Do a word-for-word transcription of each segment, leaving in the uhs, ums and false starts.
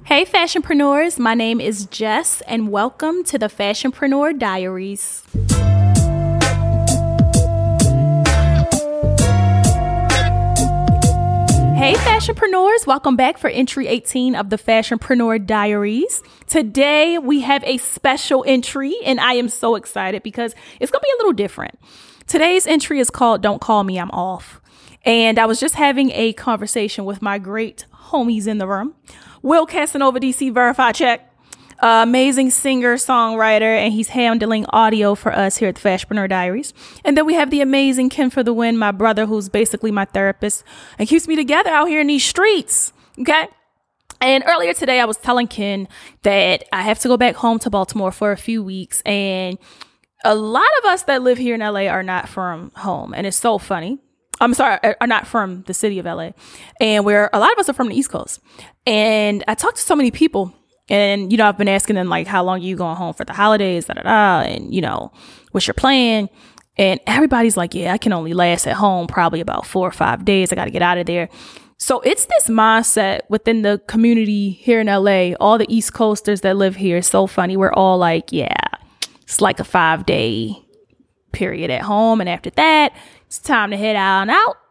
Hey fashionpreneurs, my name is Jess and welcome to the Fashionpreneur Diaries. Hey fashionpreneurs, welcome back for entry eighteen of the Fashionpreneur Diaries. Today we have a special entry and I am so excited because it's going to be a little different. Today's entry is called Don't Call Me, I'm Off. And I was just having a conversation with my great homies in the room. Will Casanova D C Verified Check, uh, amazing singer, songwriter, and he's handling audio for us here at the Fashionpreneur Diaries. And then we have the amazing Ken for the Win, my brother, who's basically my therapist and keeps me together out here in these streets. Okay. And earlier today, I was telling Ken that I have to go back home to Baltimore for a few weeks. And a lot of us that live here in L A are not from home. And it's so funny. I'm sorry, are not from the city of L A. And where a lot of us are from the East Coast. And I talked to so many people and, you know, I've been asking them like, how long are you going home for the holidays? Da, da, da, and, you know, what's your plan? And everybody's like, yeah, I can only last at home probably about four or five days. I got to get out of there. So it's this mindset within the community here in L A, all the East Coasters that live here. It's so funny. We're all like, yeah, it's like a five day period at home. And after that, it's time to head out and out.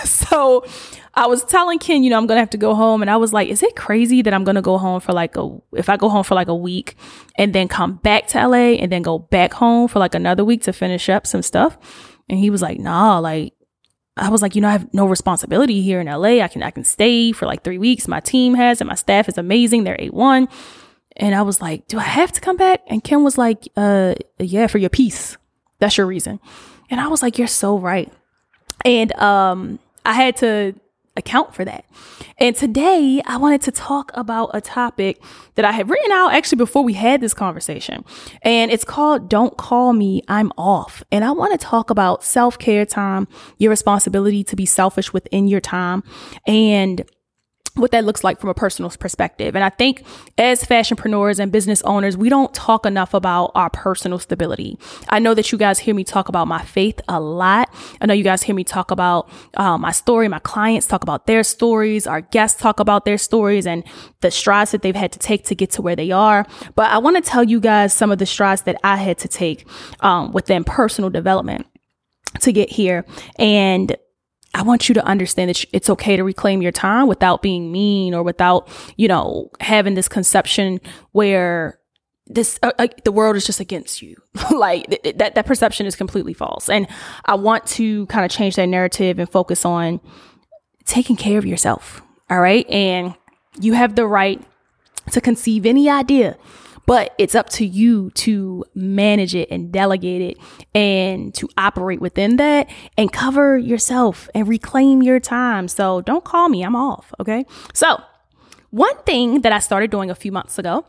So I was telling Ken, you know, I'm going to have to go home. And I was like, is it crazy that I'm going to go home for like a, if I go home for like a week and then come back to L A and then go back home for like another week to finish up some stuff? And he was like, nah, like, I was like, you know, I have no responsibility here in L A. I can, I can stay for like three weeks. My team has, and my staff is amazing. They're A one. And I was like, do I have to come back? And Ken was like, uh, yeah, for your peace. That's your reason. And I was like, you're so right. And um, I had to account for that. And today I wanted to talk about a topic that I had written out actually before we had this conversation. And it's called Don't Call Me, I'm Off. And I want to talk about self-care time, your responsibility to be selfish within your time, and what that looks like from a personal perspective. And I think as fashionpreneurs and business owners, we don't talk enough about our personal stability. I know that you guys hear me talk about my faith a lot. I know you guys hear me talk about uh, my story. My clients talk about their stories. Our guests talk about their stories and the strides that they've had to take to get to where they are. But I want to tell you guys some of the strides that I had to take um, within personal development to get here. And I want you to understand that it's okay to reclaim your time without being mean or without, you know, having this conception where this uh, uh, the world is just against you. Like th- that that perception is completely false. And I want to kind of change that narrative and focus on taking care of yourself. All right. And you have the right to conceive any idea, but it's up to you to manage it and delegate it and to operate within that and cover yourself and reclaim your time. So don't call me, I'm off. Okay. So one thing that I started doing a few months ago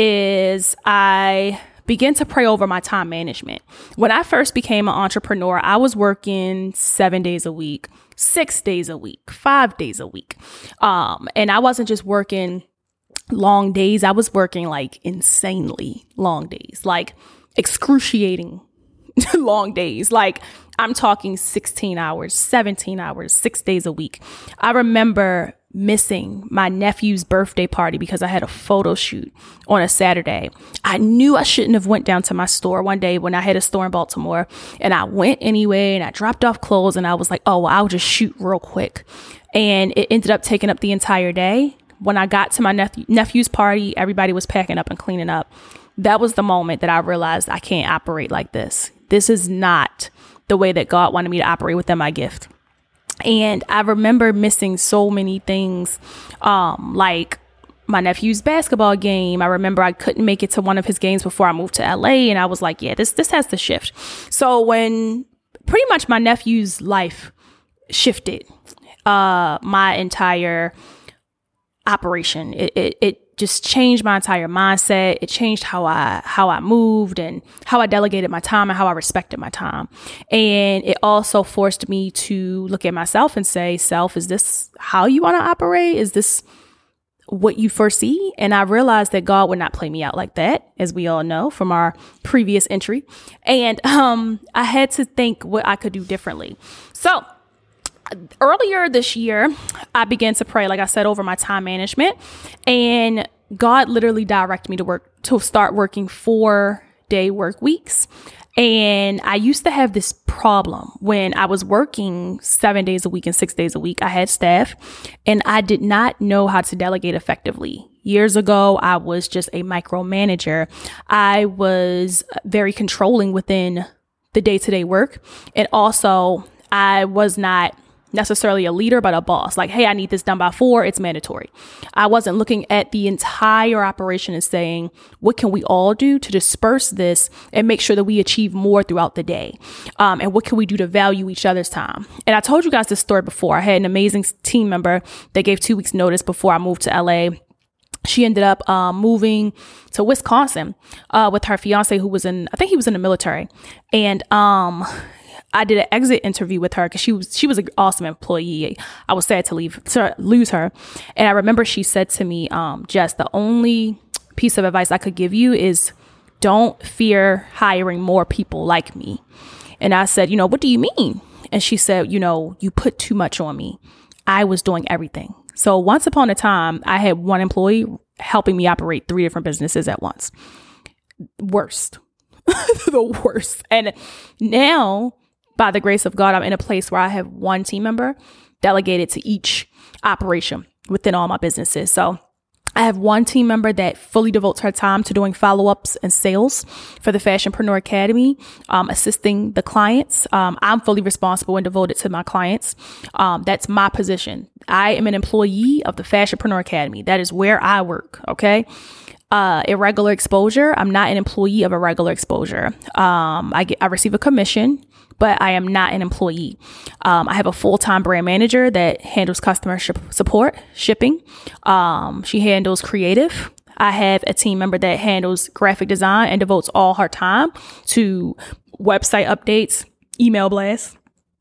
is I began to pray over my time management. When I first became an entrepreneur, I was working seven days a week, six days a week, five days a week. Um, and I wasn't just working long days. I was working like insanely long days, like excruciating long days. Like I'm talking sixteen hours, seventeen hours, six days a week. I remember missing my nephew's birthday party because I had a photo shoot on a Saturday. I knew I shouldn't have went down to my store one day when I had a store in Baltimore, and I went anyway and I dropped off clothes and I was like, oh, well, I'll just shoot real quick. And it ended up taking up the entire day. When I got to my nephew, nephew's party, everybody was packing up and cleaning up. That was the moment that I realized I can't operate like this. This is not the way that God wanted me to operate within my gift. And I remember missing so many things, um, like my nephew's basketball game. I remember I couldn't make it to one of his games before I moved to L A. And I was like, yeah, this, this has to shift. So when pretty much my nephew's life shifted, uh, my entire operation, it, it, it just changed my entire mindset. It changed how I, how I moved and how I delegated my time and how I respected my time. And it also forced me to look at myself and say, self, is this how you want to operate? Is this what you foresee? And I realized that God would not play me out like that, as we all know from our previous entry. And um, I had to think what I could do differently. So earlier this year, I began to pray, like I said, over my time management. And God literally directed me to work, to start working four day work weeks. And I used to have this problem when I was working seven days a week and six days a week. I had staff and I did not know how to delegate effectively. Years ago, I was just a micromanager. I was very controlling within the day-to-day work. And also, I was not necessarily a leader, but a boss. Like, hey, I need this done by four. It's mandatory. I wasn't looking at the entire operation and saying, what can we all do to disperse this and make sure that we achieve more throughout the day? Um, and what can we do to value each other's time? And I told you guys this story before. I had an amazing team member that gave two weeks notice before I moved to L A. She ended up um, moving to Wisconsin uh, with her fiance, who was in, I think he was in the military. And um, I did an exit interview with her because she was she was an awesome employee. I was sad to leave to lose her. And I remember she said to me, um, Jess, the only piece of advice I could give you is don't fear hiring more people like me. And I said, you know, what do you mean? And she said, you know, you put too much on me. I was doing everything. So once upon a time, I had one employee helping me operate three different businesses at once. Worst. The worst. And now, by the grace of God, I'm in a place where I have one team member delegated to each operation within all my businesses. So I have one team member that fully devotes her time to doing follow-ups and sales for the Fashionpreneur Academy, um, assisting the clients. Um, I'm fully responsible and devoted to my clients. Um, that's my position. I am an employee of the Fashionpreneur Academy. That is where I work. Okay. Uh, irregular exposure. I'm not an employee of Irregular Exposure. Um, I get, I receive a commission, but I am not an employee. Um, I have a full-time brand manager that handles customer sh- support, shipping. Um, she handles creative. I have a team member that handles graphic design and devotes all her time to website updates, email blasts,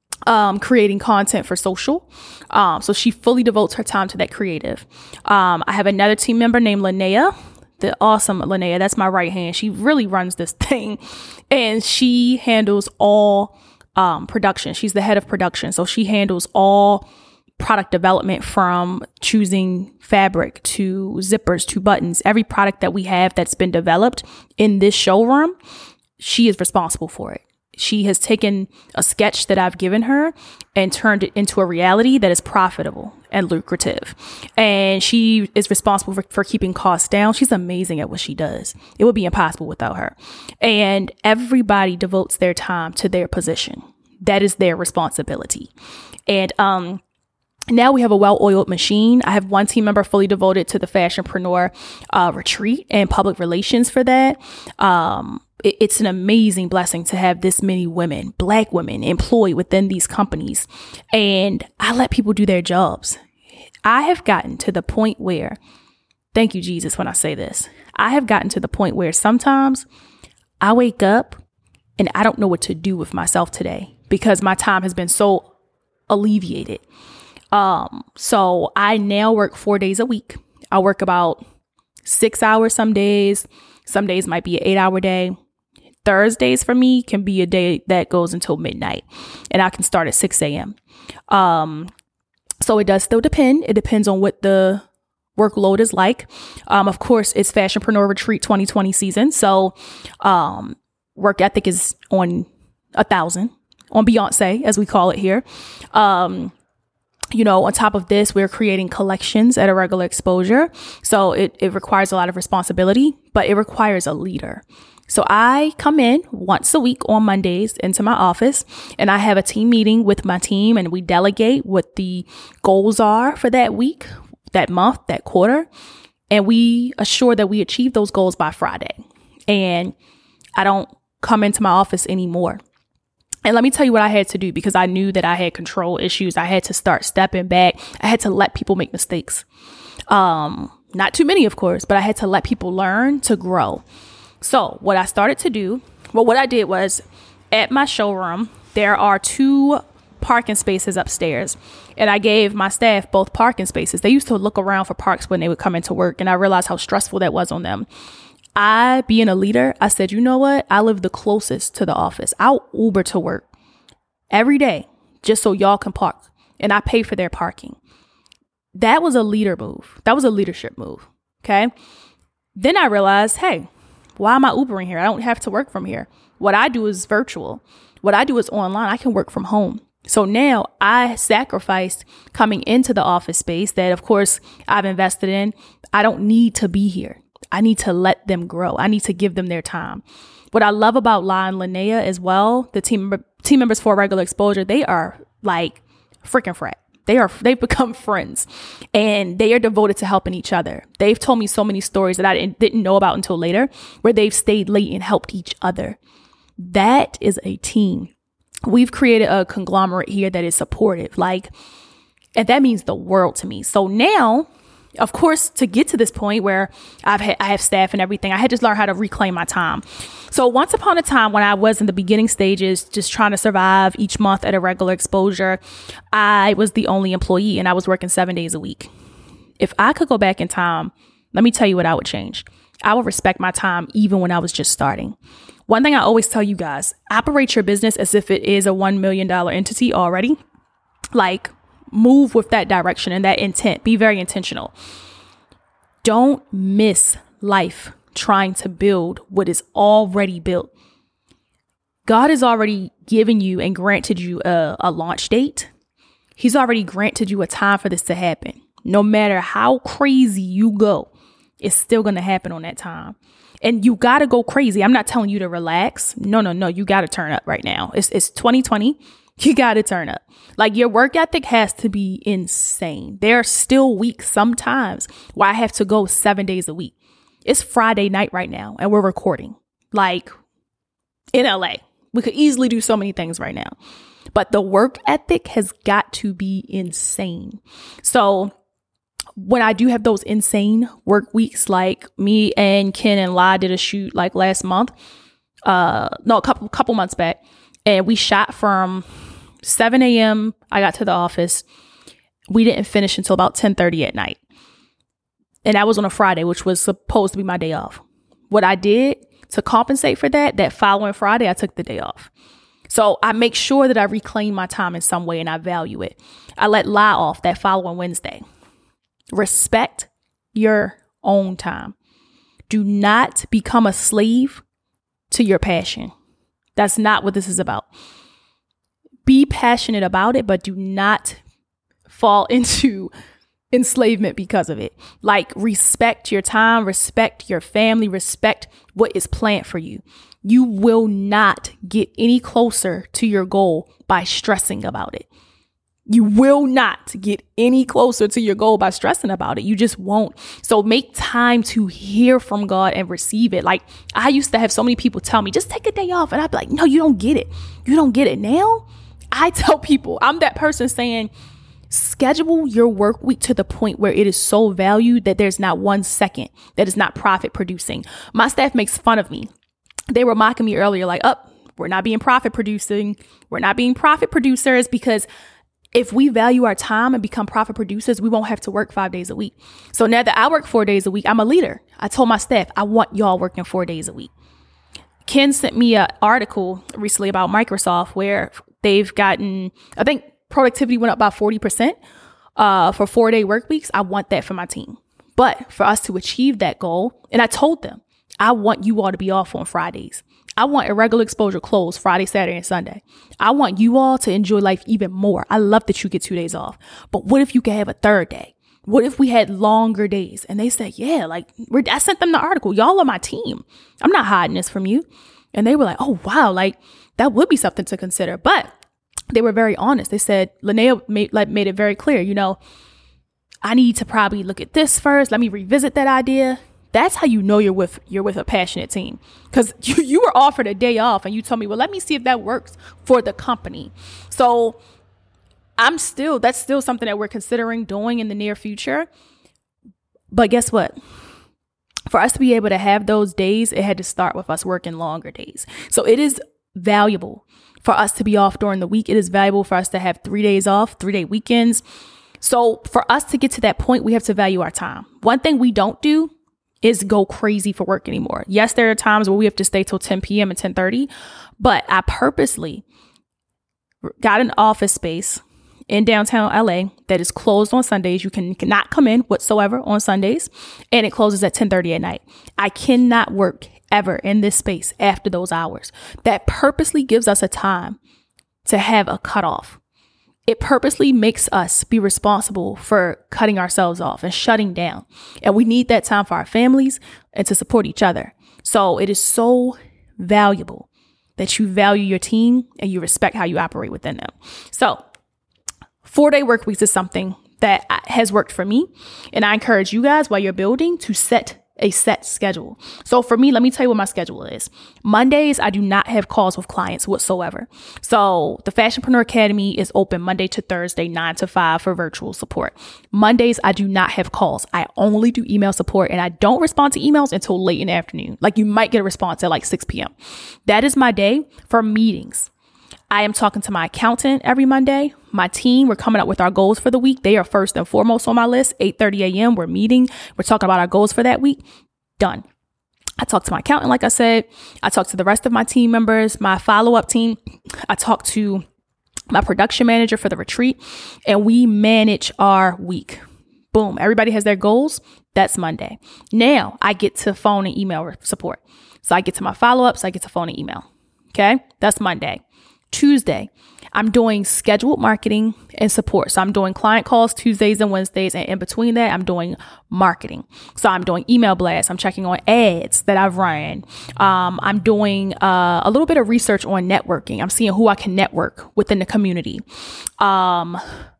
um, creating content for social. Um, so she fully devotes her time to that creative. Um, I have another team member named Linnea. The awesome Linnea, that's my right hand. She really runs this thing, and she handles all um, production. She's the head of production. So she handles all product development, from choosing fabric to zippers to buttons. Every product that we have that's been developed in this showroom, she is responsible for it. She has taken a sketch that I've given her and turned it into a reality that is profitable and lucrative. And she is responsible for, for keeping costs down. She's amazing at what she does. It would be impossible without her. And everybody devotes their time to their position. That is their responsibility. And um, now we have a well-oiled machine. I have one team member fully devoted to the Fashionpreneur uh, retreat and public relations for that. Um, It's an amazing blessing to have this many women, Black women, employed within these companies. And I let people do their jobs. I have gotten to the point where, thank you, Jesus, when I say this, I have gotten to the point where sometimes I wake up and I don't know what to do with myself today because my time has been so alleviated. Um, so I now work four days a week. I work about six hours some days. Some days might be an eight hour day. Thursdays for me can be a day that goes until midnight, and I can start at six a.m. Um, so it does still depend. It depends on what the workload is like. Um, of course, it's Fashionpreneur Retreat twenty twenty season. So um, work ethic is on a thousand, on Beyonce, as we call it here. Um, You know, on top of this, we're creating collections at Irregular Exposure. So it, it requires a lot of responsibility, but it requires a leader. So I come in once a week on Mondays into my office, and I have a team meeting with my team, and we delegate what the goals are for that week, that month, that quarter. And we assure that we achieve those goals by Friday. And I don't come into my office anymore. And let me tell you what I had to do, because I knew that I had control issues. I had to start stepping back. I had to let people make mistakes. Um, not too many, of course, but I had to let people learn to grow. So what I started to do, well, what I did was, at my showroom, there are two parking spaces upstairs, and I gave my staff both parking spaces. They used to look around for parks when they would come into work, and I realized how stressful that was on them. I, being a leader, I said, you know what? I live the closest to the office. I'll Uber to work every day just so y'all can park, and I pay for their parking. That was a leader move. That was a leadership move. Okay. Then I realized, hey, why am I Ubering here? I don't have to work from here. What I do is virtual. What I do is online. I can work from home. So now I sacrificed coming into the office space that, of course, I've invested in. I don't need to be here. I need to let them grow. I need to give them their time. What I love about La and Linnea as well, the team team members for Regular Exposure, they are like freaking frat. They are, they've become friends and they are devoted to helping each other. They've told me so many stories that I didn't, didn't know about until later, where they've stayed late and helped each other. That is a team. We've created a conglomerate here that is supportive, like, and that means the world to me. So now, of course, to get to this point where I've had, I have staff and everything, I had to learn how to reclaim my time. So once upon a time when I was in the beginning stages, just trying to survive each month at a Regular Exposure, I was the only employee and I was working seven days a week. If I could go back in time, let me tell you what I would change. I would respect my time even when I was just starting. One thing I always tell you guys, operate your business as if it is a one million dollars entity already. Like, move with that direction and that intent. Be very intentional. Don't miss life trying to build what is already built. God has already given you and granted you a, a launch date. He's already granted you a time for this to happen. No matter how crazy you go, it's still going to happen on that time. And you got to go crazy. I'm not telling you to relax. No, no, no. You got to turn up right now. It's, it's twenty twenty. You got to turn up. Like, your work ethic has to be insane. There are still weeks sometimes where I have to go seven days a week. It's Friday night right now and we're recording, like, in L A. We could easily do so many things right now, but the work ethic has got to be insane. So when I do have those insane work weeks, like me and Ken and La did a shoot like last month, uh, no, a couple, couple months back, and we shot from seven a.m. I got to the office. We didn't finish until about ten thirty at night. And that was on a Friday, which was supposed to be my day off. What I did to compensate for that, that following Friday, I took the day off. So I make sure that I reclaim my time in some way and I value it. I let lie off that following Wednesday. Respect your own time. Do not become a slave to your passion. That's not what this is about. Be passionate about it, but do not fall into enslavement because of it. Like, respect your time, respect your family, respect what is planned for you. You will not get any closer to your goal by stressing about it. You will not get any closer to your goal by stressing about it. You just won't. So make time to hear from God and receive it. Like, I used to have so many people tell me, just take a day off. And I'd be like, no, you don't get it. You don't get it. Now I tell people, I'm that person saying, schedule your work week to the point where it is so valued that there's not one second that is not profit producing. My staff makes fun of me. They were mocking me earlier, like, oh, we're not being profit producing. We're not being profit producers, because if we value our time and become profit producers, we won't have to work five days a week. So now that I work four days a week, I'm a leader. I told my staff, I want y'all working four days a week. Ken sent me an article recently about Microsoft where they've gotten, I think, productivity went up by forty percent uh, for four day work weeks. I want that for my team. But for us to achieve that goal, and I told them, I want you all to be off on Fridays. I want Irregular Exposure closed Friday, Saturday, and Sunday. I want you all to enjoy life even more. I love that you get two days off. But what if you could have a third day? What if we had longer days? And they said, yeah, like, we're, I sent them the article. Y'all are my team. I'm not hiding this from you. And they were like, oh, wow, like, that would be something to consider. But they were very honest. They said, Linnea made, like, made it very clear, you know, I need to probably look at this first. Let me revisit that idea. That's how you know you're with you're with a passionate team, because you, you were offered a day off and you told me, well, let me see if that works for the company. So I'm still that's still something that we're considering doing in the near future. But guess what? For us to be able to have those days, it had to start with us working longer days. So it is valuable for us to be off during the week. It is valuable for us to have three days off, three day weekends. So for us to get to that point, we have to value our time. One thing we don't do is go crazy for work anymore. Yes, there are times where we have to stay till ten p.m. and ten thirty, but I purposely got an office space in downtown L A that is closed on Sundays. You can cannot come in whatsoever on Sundays, and it closes at ten thirty at night. I cannot work ever in this space after those hours. That purposely gives us a time to have a cutoff. It purposely makes us be responsible for cutting ourselves off and shutting down. And we need that time for our families and to support each other. So it is so valuable that you value your team and you respect how you operate within them. So four day work weeks is something that has worked for me. And I encourage you guys while you're building to set a set schedule. So for me, let me tell you what my schedule is. Mondays, I do not have calls with clients whatsoever. So the Fashionpreneur Academy is open Monday to Thursday, nine to five for virtual support. Mondays, I do not have calls. I only do email support, and I don't respond to emails until late in the afternoon. Like you might get a response at like six p.m. That is my day for meetings. I am talking to my accountant every Monday. My team, we're coming up with our goals for the week. They are first and foremost on my list. eight thirty a.m. We're meeting. We're talking about our goals for that week. Done. I talk to my accountant, like I said. I talk to the rest of my team members, my follow-up team. I talk to my production manager for the retreat, and we manage our week. Boom. Everybody has their goals. That's Monday. Now I get to phone and email support. So I get to my follow-ups. I get to phone and email. Okay. That's Monday. Tuesday, I'm doing scheduled marketing and support. So I'm doing client calls Tuesdays and Wednesdays. And in between that, I'm doing marketing. So I'm doing email blasts. I'm checking on ads that I've run. Um, I'm doing uh, a little bit of research on networking. I'm seeing who I can network within the community. Um,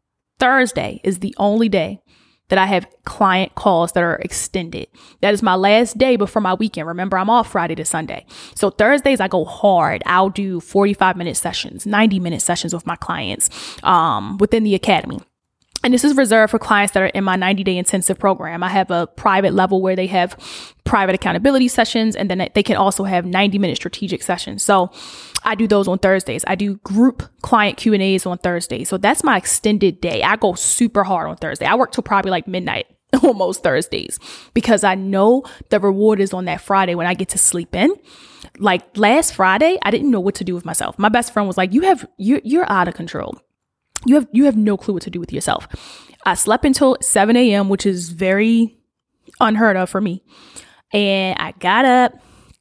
Thursday is the only day that I have client calls that are extended. That is my last day before my weekend. Remember, I'm off Friday to Sunday. So Thursdays, I go hard. I'll do forty-five minute sessions, ninety minute sessions with my clients um, within the academy. And this is reserved for clients that are in my ninety day intensive program. I have a private level where they have private accountability sessions, and then they can also have ninety minute strategic sessions. So I do those on Thursdays. I do group client Q and A's on Thursdays. So that's my extended day. I go super hard on Thursday. I work till probably like midnight on most Thursdays because I know the reward is on that Friday when I get to sleep in. Like last Friday, I didn't know what to do with myself. My best friend was like, you have, you're, you're out of control. You have, you have no clue what to do with yourself. I slept until seven a.m., which is very unheard of for me. And I got up,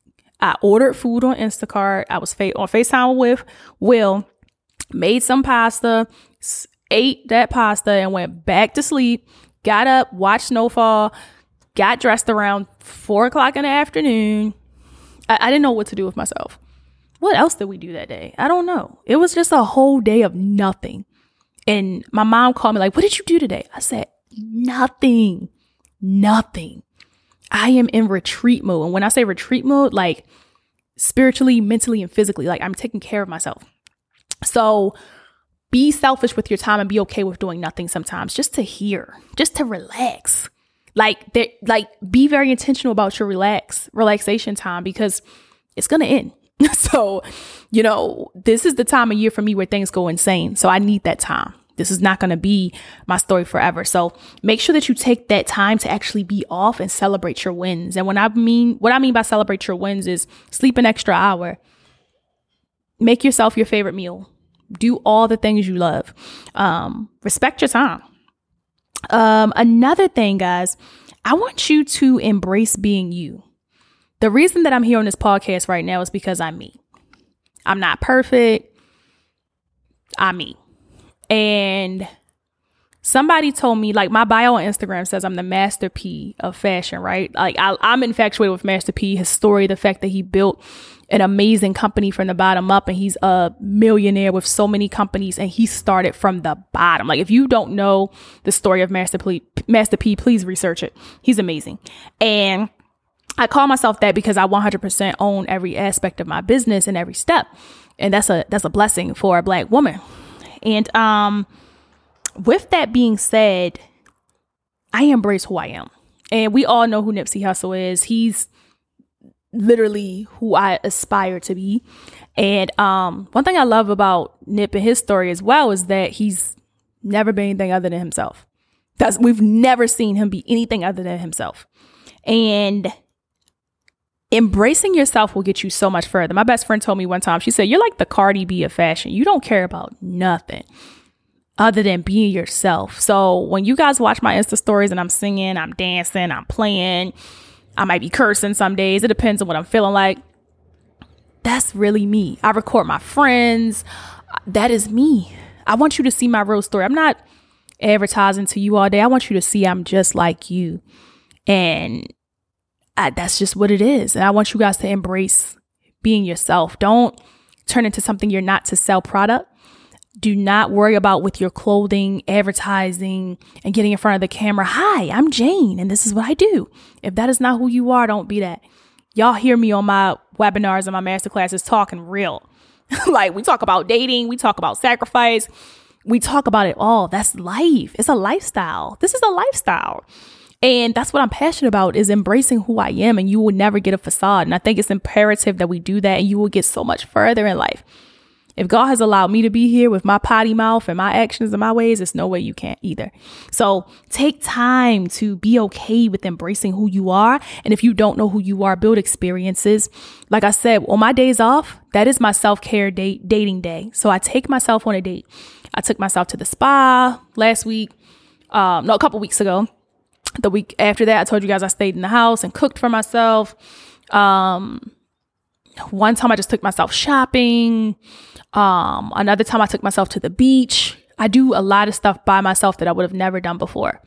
I ordered food on Instacart. I was fa- on FaceTime with Will, made some pasta, ate that pasta and went back to sleep, got up, watched Snowfall, got dressed around four o'clock in the afternoon. I, I didn't know what to do with myself. What else did we do that day? I don't know. It was just a whole day of nothing. And my mom called me like, what did you do today? I said, nothing, nothing. I am in retreat mode. And when I say retreat mode, like spiritually, mentally, and physically, like I'm taking care of myself. So be selfish with your time and be okay with doing nothing sometimes, just to hear, just to relax. Like, there, like be very intentional about your relax, relaxation time because it's going to end. So, you know, this is the time of year for me where things go insane. So I need that time. This is not going to be my story forever. So make sure that you take that time to actually be off and celebrate your wins. And when I mean, what I mean by celebrate your wins is sleep an extra hour, make yourself your favorite meal, do all the things you love, um, respect your time. Um, another thing, guys, I want you to embrace being you. The reason that I'm here on this podcast right now is because I'm me. I'm not perfect. I'm me. And somebody told me, like, my bio on Instagram says I'm the Master P of fashion, right? Like I, I'm infatuated with Master P, his story, the fact that he built an amazing company from the bottom up, and he's a millionaire with so many companies, and he started from the bottom. Like, if you don't know the story of Master P, Master P, please research it. He's amazing. And I call myself that because I one hundred percent own every aspect of my business and every step. And that's a, that's a blessing for a Black woman. And, um, with that being said, I embrace who I am. And we all know who Nipsey Hussle is. He's literally who I aspire to be. And, um, one thing I love about Nip and his story as well is that he's never been anything other than himself. That's, we've never seen him be anything other than himself. And embracing yourself will get you so much further. My best friend told me one time, she said, you're like the Cardi B of fashion. You don't care about nothing. other than being yourself. So when you guys watch my Insta stories and I'm singing, I'm dancing, I'm playing, I might be cursing some days. It depends on what I'm feeling like. That's really me. I record my friends. That is me. I want you to see my real story. I'm not advertising to you all day. I want you to see I'm just like you. And I, that's just what it is. And I want you guys to embrace being yourself. Don't turn into something you're not to sell product. Do not worry about with your clothing, advertising, and getting in front of the camera. Hi, I'm Jane, and this is what I do. If that is not who you are, don't be that. Y'all hear me on my webinars and my masterclasses talking real. Like, we talk about dating. We talk about sacrifice. We talk about it all. That's life. It's a lifestyle. This is a lifestyle. And that's what I'm passionate about, is embracing who I am. And you will never get a facade. And I think it's imperative that we do that, and you will get so much further in life. If God has allowed me to be here with my potty mouth and my actions and my ways, there's no way you can't either. So take time to be okay with embracing who you are. And if you don't know who you are, build experiences. Like I said, on my days off, that is my self-care date, dating day. So I take myself on a date. I took myself to the spa last week. Um, no, a couple weeks ago. The week after that, I told you guys I stayed in the house and cooked for myself. Um, one time I just took myself shopping. Um, another time I took myself to the beach. I do a lot of stuff by myself that I would have never done before.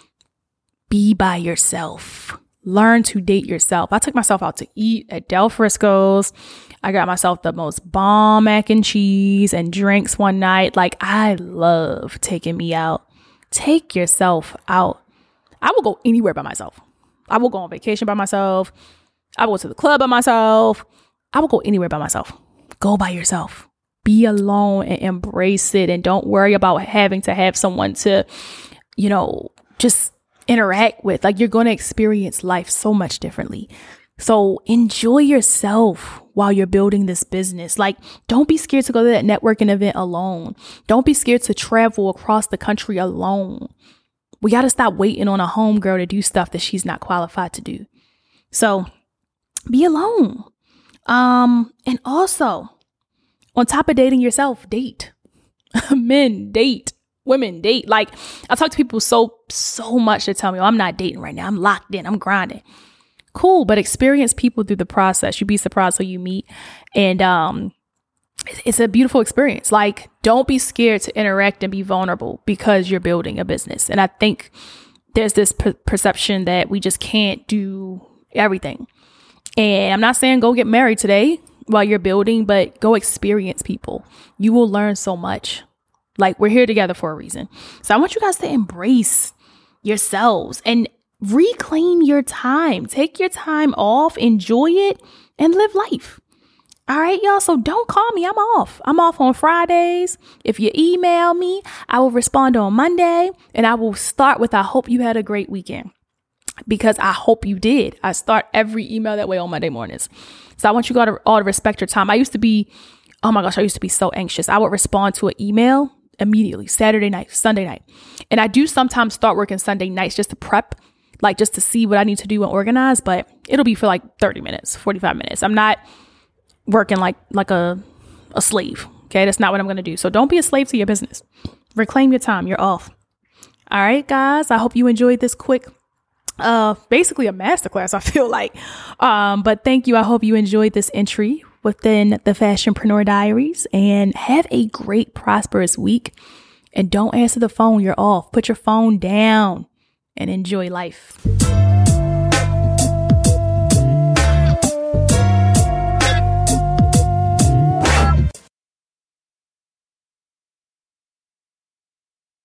Be by yourself. Learn to date yourself. I took myself out to eat at Del Frisco's. I got myself the most bomb mac and cheese and drinks one night. Like, I love taking me out. Take yourself out. I will go anywhere by myself. I will go on vacation by myself. I will go to the club by myself. I will go anywhere by myself. Go by yourself. Be alone and embrace it. And don't worry about having to have someone to, you know, just interact with. Like, you're going to experience life so much differently. So enjoy yourself while you're building this business. Like, don't be scared to go to that networking event alone. Don't be scared to travel across the country alone. We got to stop waiting on a homegirl to do stuff that she's not qualified to do. So be alone. Um, and also, on top of dating yourself, date. Men, date. Women, date. Like, I talk to people so, so much that tell me, oh, I'm not dating right now. I'm locked in. I'm grinding. Cool. But experience people through the process. You'd be surprised who you meet. And um, it's a beautiful experience. Like, don't be scared to interact and be vulnerable because you're building a business. And I think there's this per- perception that we just can't do everything. And I'm not saying go get married today while you're building, but go experience people. You will learn so much. Like, we're here together for a reason. So I want you guys to embrace yourselves and reclaim your time. Take your time off, enjoy it, and live life. All right, y'all. So don't call me. I'm off. I'm off on Fridays. If you email me, I will respond on Monday, and I will start with, I hope you had a great weekend. Because I hope you did. I start every email that way on Monday mornings. So I want you all to, all to respect your time. I used to be, oh my gosh, I used to be so anxious. I would respond to an email immediately, Saturday night, Sunday night. And I do sometimes start working Sunday nights just to prep, like just to see what I need to do and organize. But it'll be for like thirty minutes, forty-five minutes. I'm not working like like a, a slave. Okay, that's not what I'm going to do. So don't be a slave to your business. Reclaim your time. You're off. All right, guys. I hope you enjoyed this quick Uh, basically a masterclass, I feel like. Um, but thank you. I hope you enjoyed this entry within the Fashionpreneur Diaries, and have a great, prosperous week. And don't answer the phone. You're off. Put your phone down and enjoy life.